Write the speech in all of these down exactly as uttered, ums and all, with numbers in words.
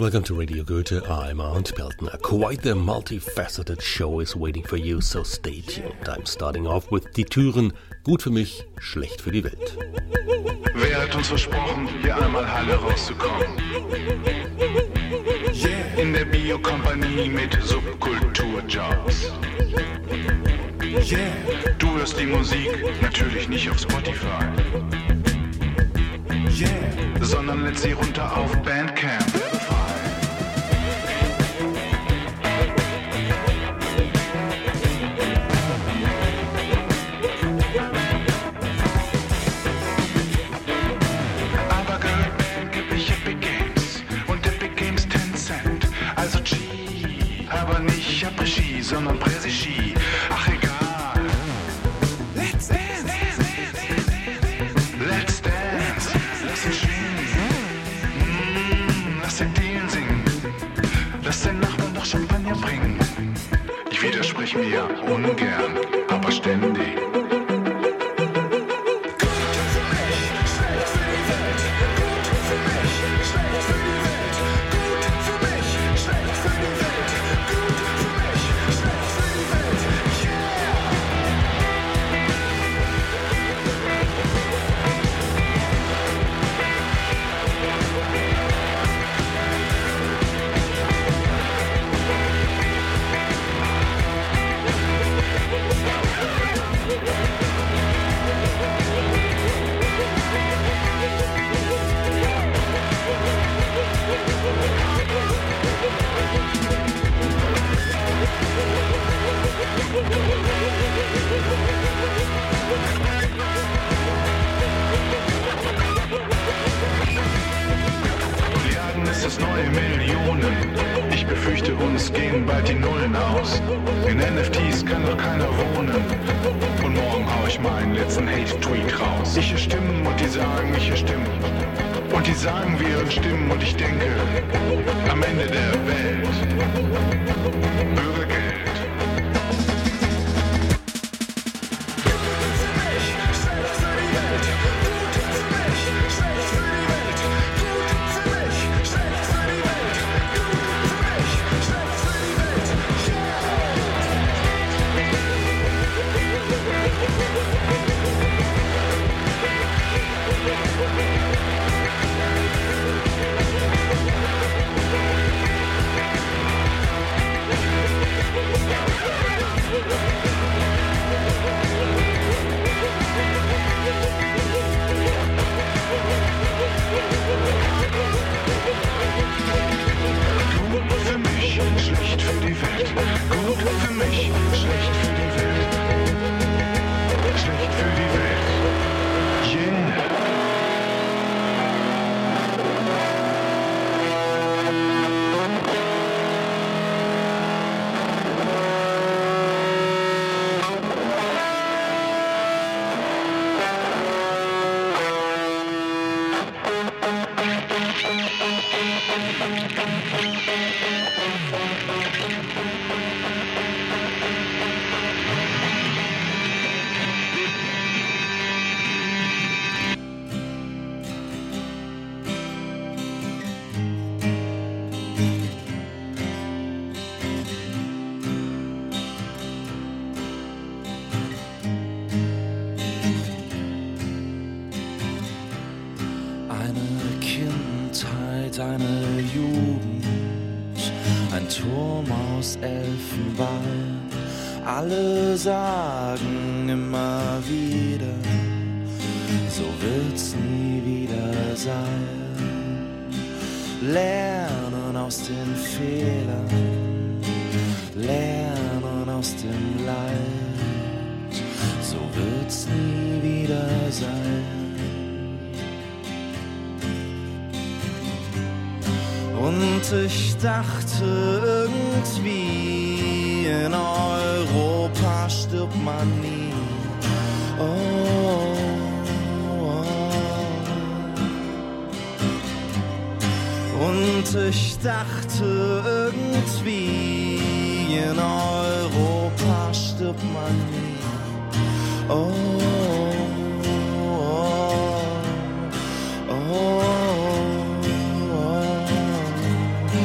Welcome to Radio Goethe. I'm Arndt Peltner. Quite the multifaceted show is waiting for you, so stay tuned. I'm starting off with Die Türen. Gut für mich, schlecht für die Welt. Wer hat uns versprochen, hier einmal Halle rauszukommen? In der Biokompanie mit Subkulturjobs. Du hörst die Musik natürlich nicht auf Spotify, sondern lädst sie runter auf Bandcamp. Nicht Après-Ski, sondern Präsi-Ski. Ach egal. Let's dance. Let's dance. Lass ihn schwingen. Mm, lass den Dielen singen. Lass den Nachbarn doch Champagner bringen. Ich widersprich mir ungern, aber ständig. Eine Jugend, ein Turm aus Elfenbein. Alle sagen immer wieder, so wird's nie wieder sein. Lernen aus den Fehlern, lernen aus dem Leid, so wird's nie wieder sein. Und ich dachte irgendwie, in Europa stirbt man nie. Oh, oh. Und ich dachte irgendwie, in Europa stirbt man nie. Oh, oh, oh.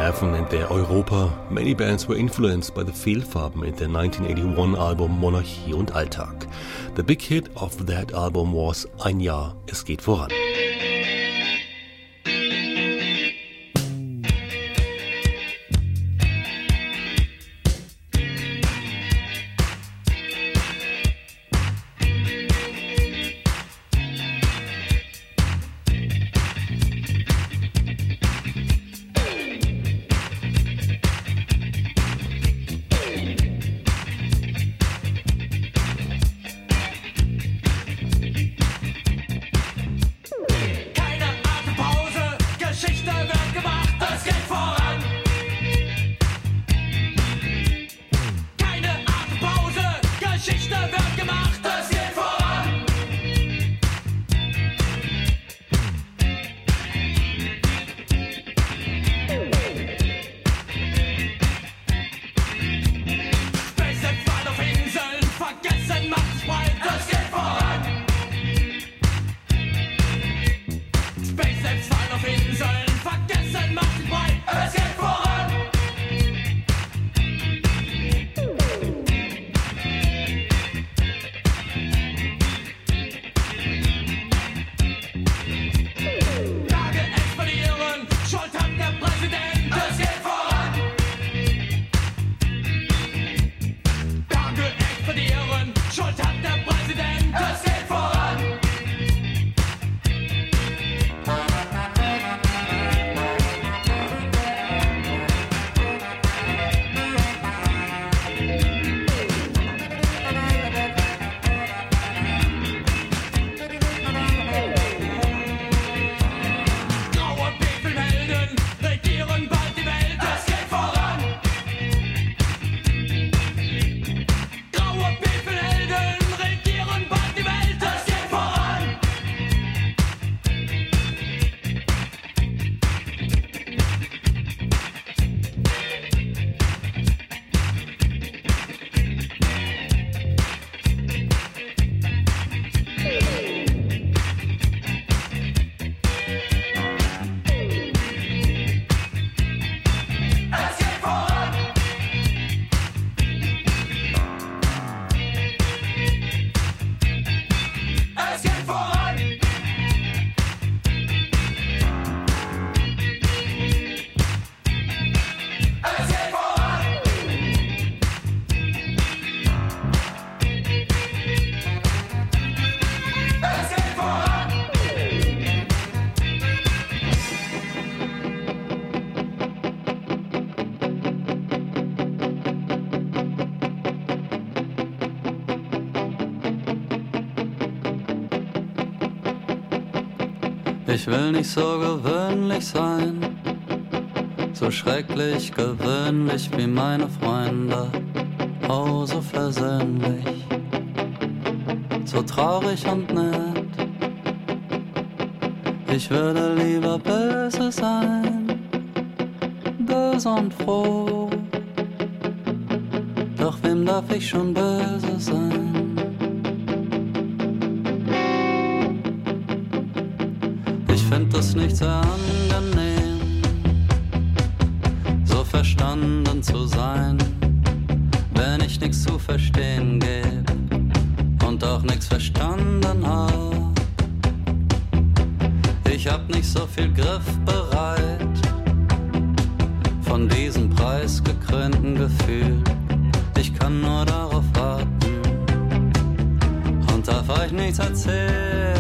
Anthem in their Europa, many bands were influenced by the Fehlfarben in their nineteen eighty-one album Monarchie und Alltag. The big hit of that album was Ein Jahr, es geht voran. Ich will nicht so gewöhnlich sein, so schrecklich gewöhnlich wie meine Freunde, oh so versöhnlich, so traurig und nett. Ich würde lieber böse sein, böse und froh, doch wem darf ich schon böse sein? Ich find das nicht sehr angenehm, so verstanden zu sein, wenn ich nix zu verstehen geb und auch nix verstanden hab. Ich hab nicht so viel griffbereit von diesem preisgekrönten Gefühl. Ich kann nur darauf warten und darf euch nichts erzählen.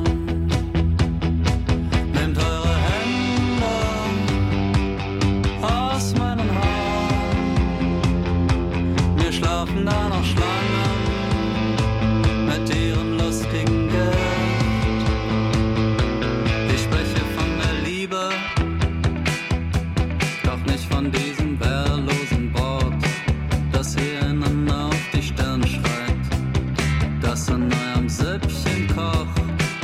Schlafen da noch Schlangen mit ihrem lustigen Gift. Ich spreche von der Liebe, doch nicht von diesem wehrlosen Wort, das ihr einander auf die Stirn schreibt, das in eurem Süppchen kocht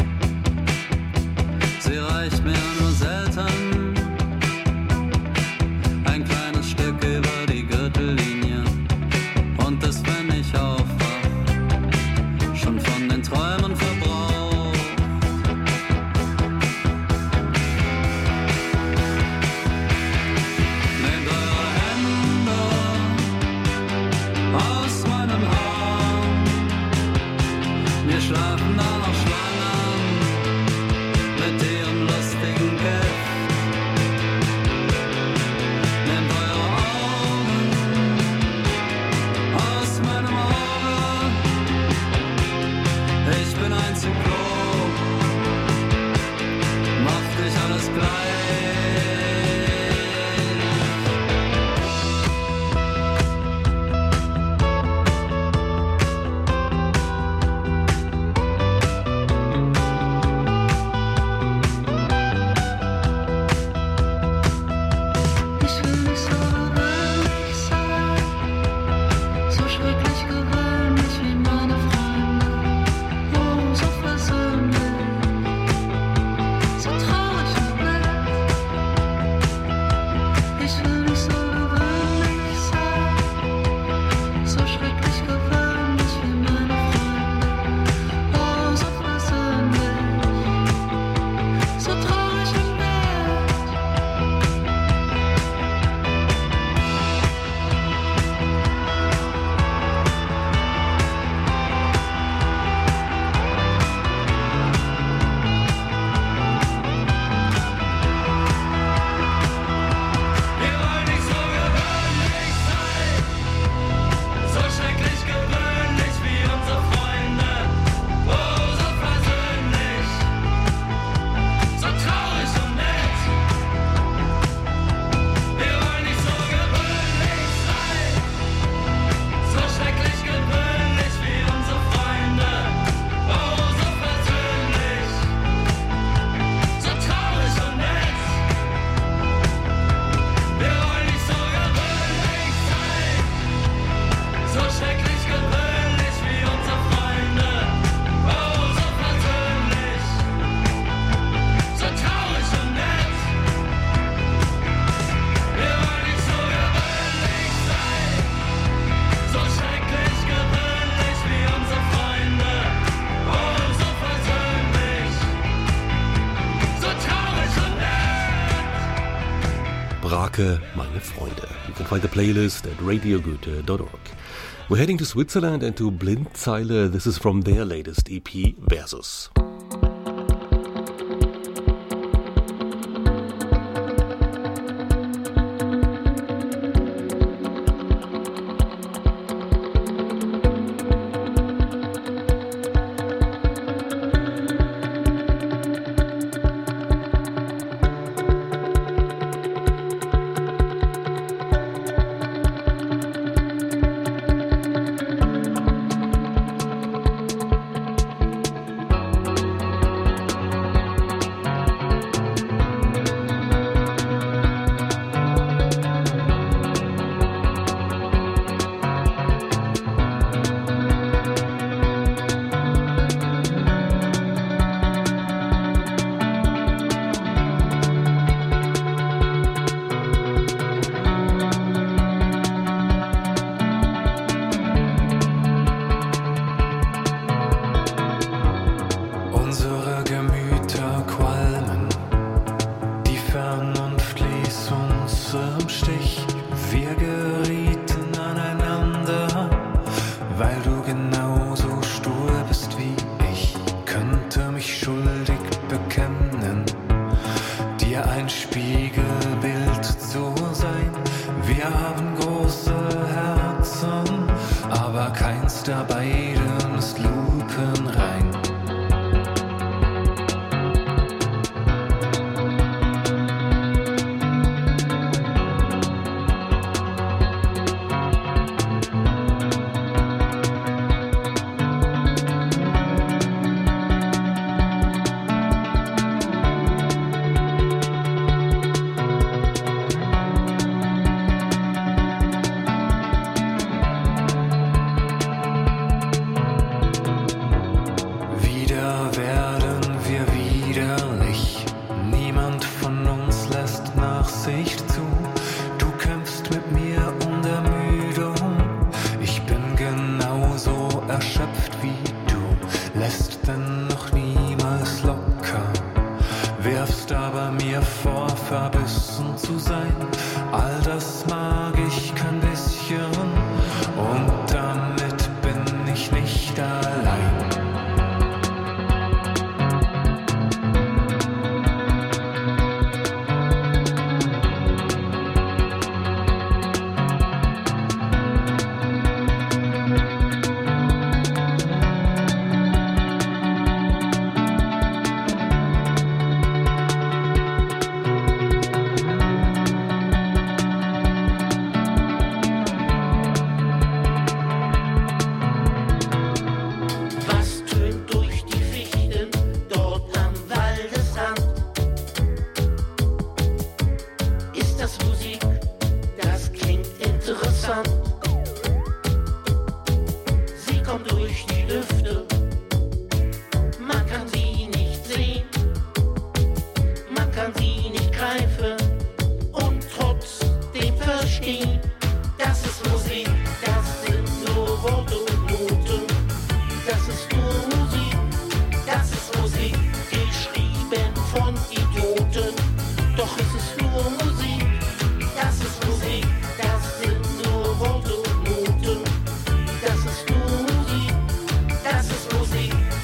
Danke, meine Freunde. You can find the playlist at radio goethe dot org. We're heading to Switzerland and to Blindzeile. This is from their latest E P, Versus.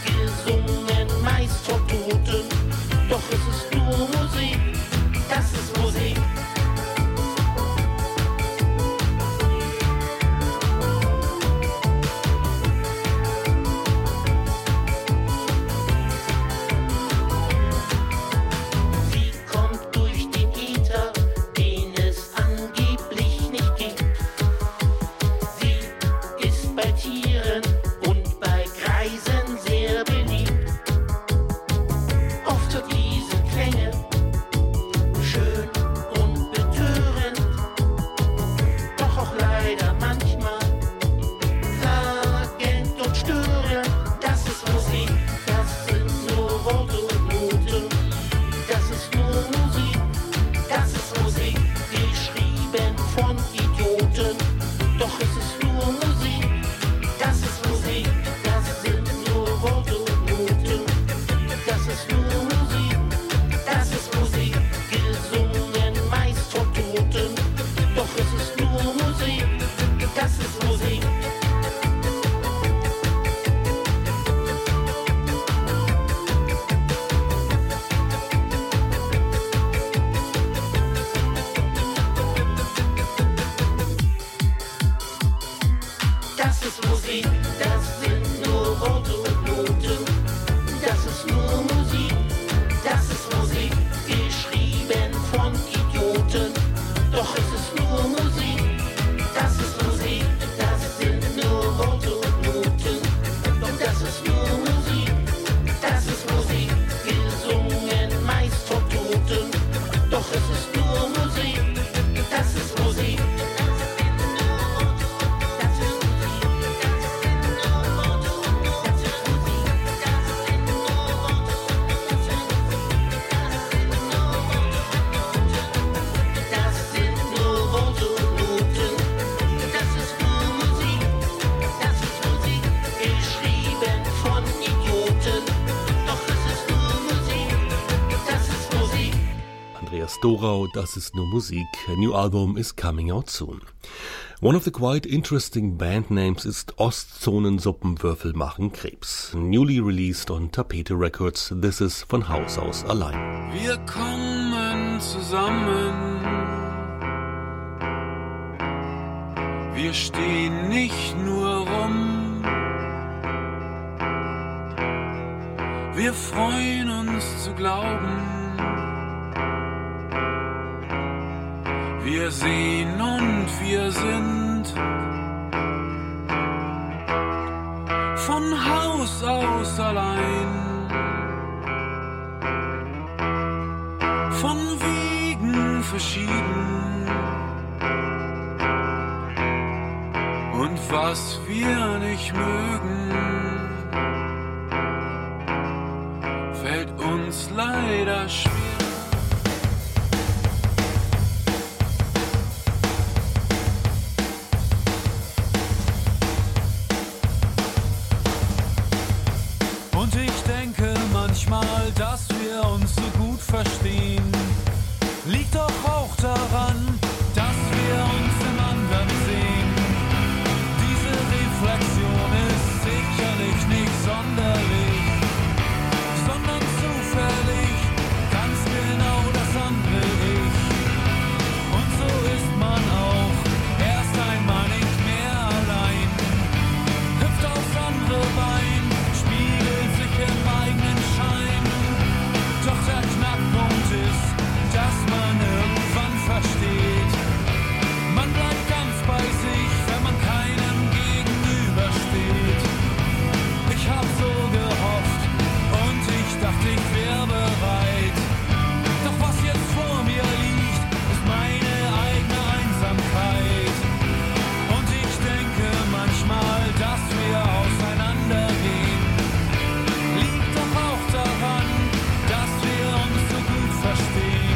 Doch es ist nur Musik, das ist Andreas Dorau, das ist nur Musik. A new album is coming out soon. One of the quite interesting band names ist Ostzonensuppenwürfel machen Krebs. Newly released on Tapete Records, this is von Haus aus allein. Wir kommen zusammen. Wir stehen nicht nur rum. Wir freuen uns zu glauben. Wir sehen und wir sind von Haus aus allein, von Wegen verschieden. Und was wir nicht mögen, fällt uns leider schwer. Dass wir uns so gut verstehen, liegt doch auch daran, dass wir uns im anderen sehen. Diese Reflexion ist sicherlich nicht sonderlich, sondern zufällig, ganz genau das andere Ich. Und so ist man auch erst einmal nicht mehr allein, hüpft aufs andere Bein, spiegelt sich im eigenen Schein. Doch der Knackpunkt ist, dass man irgendwann versteht, man bleibt ganz bei sich, wenn man keinem gegenübersteht. Ich hab so gehofft und ich dachte, ich wäre bereit. Doch was jetzt vor mir liegt, ist meine eigene Einsamkeit. Und ich denke manchmal, dass wir auseinandergehen. Liegt doch auch daran, dass wir uns so gut verstehen.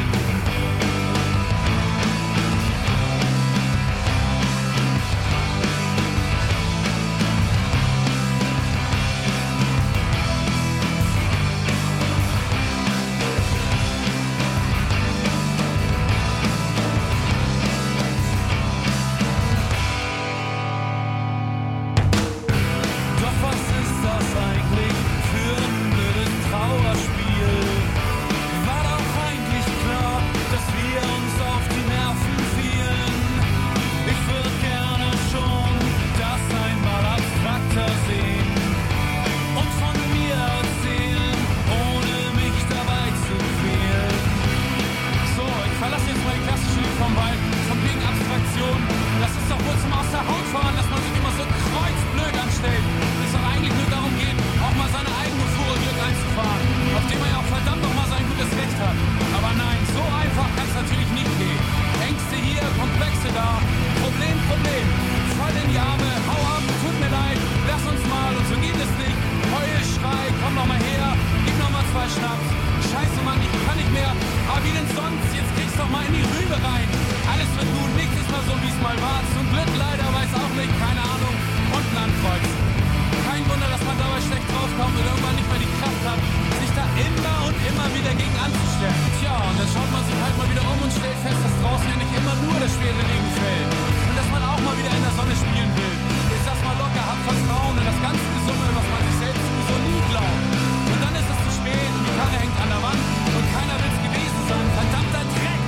Doch was ist das eigentlich für ein blödes Trauerspiel? War doch eigentlich klar, dass wir uns auf die Nerven fielen. Ich würde gerne schon das einmal abstrakter sehen und von mir erzählen, ohne mich dabei zu quälen. So, ich verlasse jetzt mal die klassische Lied vom Wald, von wegen Abstraktion. Das ist doch wohl zum Aus der Haut fahren, dass man sich immer so kreuzblöd anstellt. Es doch eigentlich nur darum geht, auch mal seine eigene Fuhre Glück einzufahren, auf dem man ja auch verdammt noch mal sein gutes Recht hat. Aber nein, so einfach kann es natürlich nicht gehen. Ängste hier, Komplexe da, Problem, Problem. Fall in die Arme, hau ab, tut mir leid, lass uns mal und so geht es nicht. Heul, Schrei, komm noch mal her, gib noch mal zwei Schnaps. Scheiße Mann, ich kann nicht mehr, aber wie denn sonst? Jetzt kriegst du doch mal in die Rübe rein. Alles wird gut, nichts ist mal so, wie es mal war. Zum Glück leider, weiß auch nicht, keine Ahnung. Und ein Landkreuz. Kein Wunder, dass man dabei schlecht draufkommt und irgendwann nicht mehr die Kraft hat, sich da immer und immer wieder gegen anzustellen. Tja, und dann schaut man sich halt mal wieder um und stellt fest, dass draußen ja nicht immer nur das schwere Regen fällt. Und dass man auch mal wieder in der Sonne spielen will. Jetzt lass mal locker, hab Vertrauen in das ganze Gesumme, was man sich selbst sowieso nie glaubt. Und dann ist es zu spät und die Karre hängt an der Wand und keiner will's gewesen sein. Verdammter Dreck!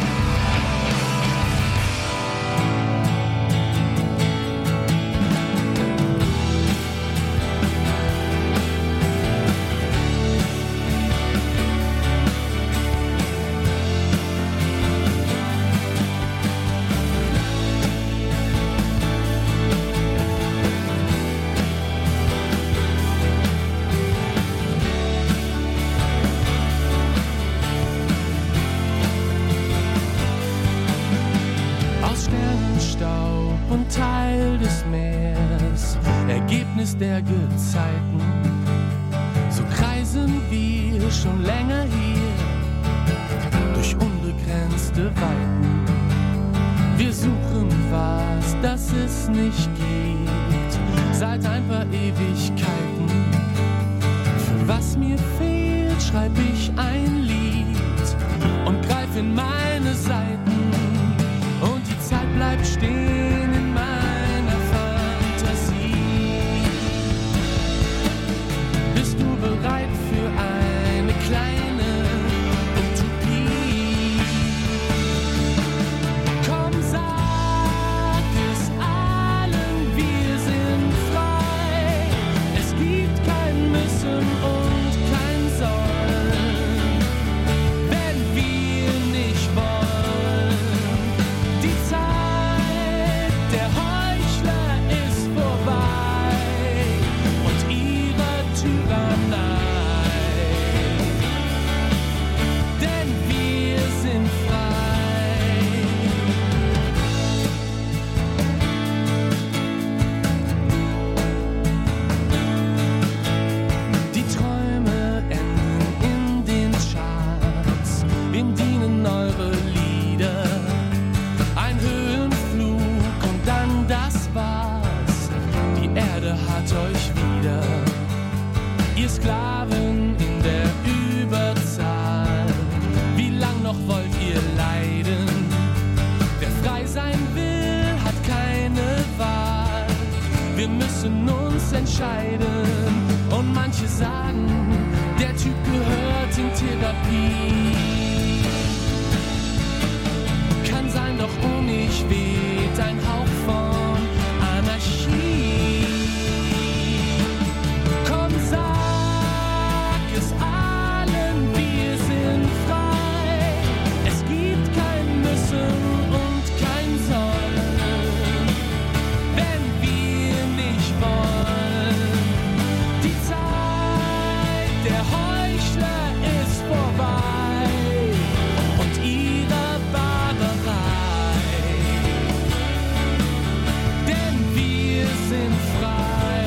Ergebnis der Gezeiten. So kreisen wir schon länger hier durch unbegrenzte Weiten. Wir suchen was, das es nicht gibt, seit ein paar Ewigkeiten. Für was mir fehlt, schreib ich ein Lied und greif in mein meine Seiten und die Zeit bleibt stehen in meiner Fantasie. Bist du bereit für eine kleine Utopie? Komm, sag es allen, wir sind frei. Es gibt kein Müssen und kein Sollen, wenn wir nicht wollen. Die Zeit der Heuchler ist vorbei und ihrer Tyrannei, denn wir sind frei. Die Träume enden in den Charts. Wem dienen eure Lieder? Ein Höhenflug und dann das war's. Die Erde hat euch wieder. Ihr Sklaven in der Überzahl. Wie lang noch wollt ihr leiden? Wer frei sein will, hat keine Wahl. Wir müssen uns entscheiden. Und manche sagen, der Typ gehört in Therapie. Kann sein, doch um mich weht ein Hauch von Anarchie. Komm, sag es allen, wir sind frei. Es gibt kein Müssen und kein Sollen, wenn wir nicht wollen. Die Zeit der Heuchler ist vorbei und ihrer Barbarei, denn wir sind frei.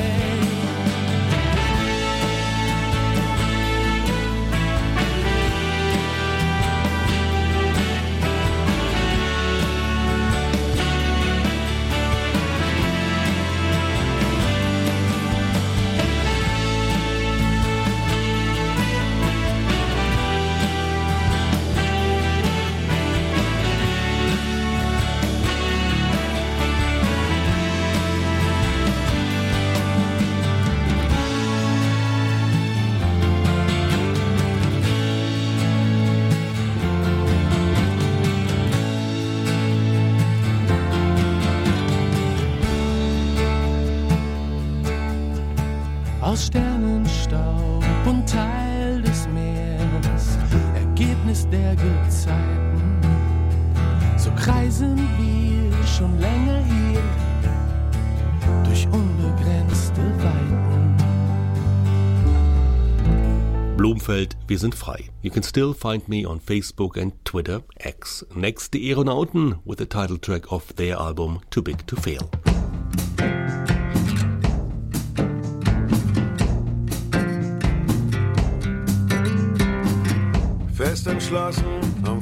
Aus Sternenstaub und Teil des Meeres, Ergebnis der Gezeiten. So kreisen wir schon länger hier durch unbegrenzte Weiten. Blumfeld, wir sind frei. You can still find me on Facebook and Twitter, X. Next, die Aeronauten with the title track of their album Too Big to Fail. Fest entschlossen, am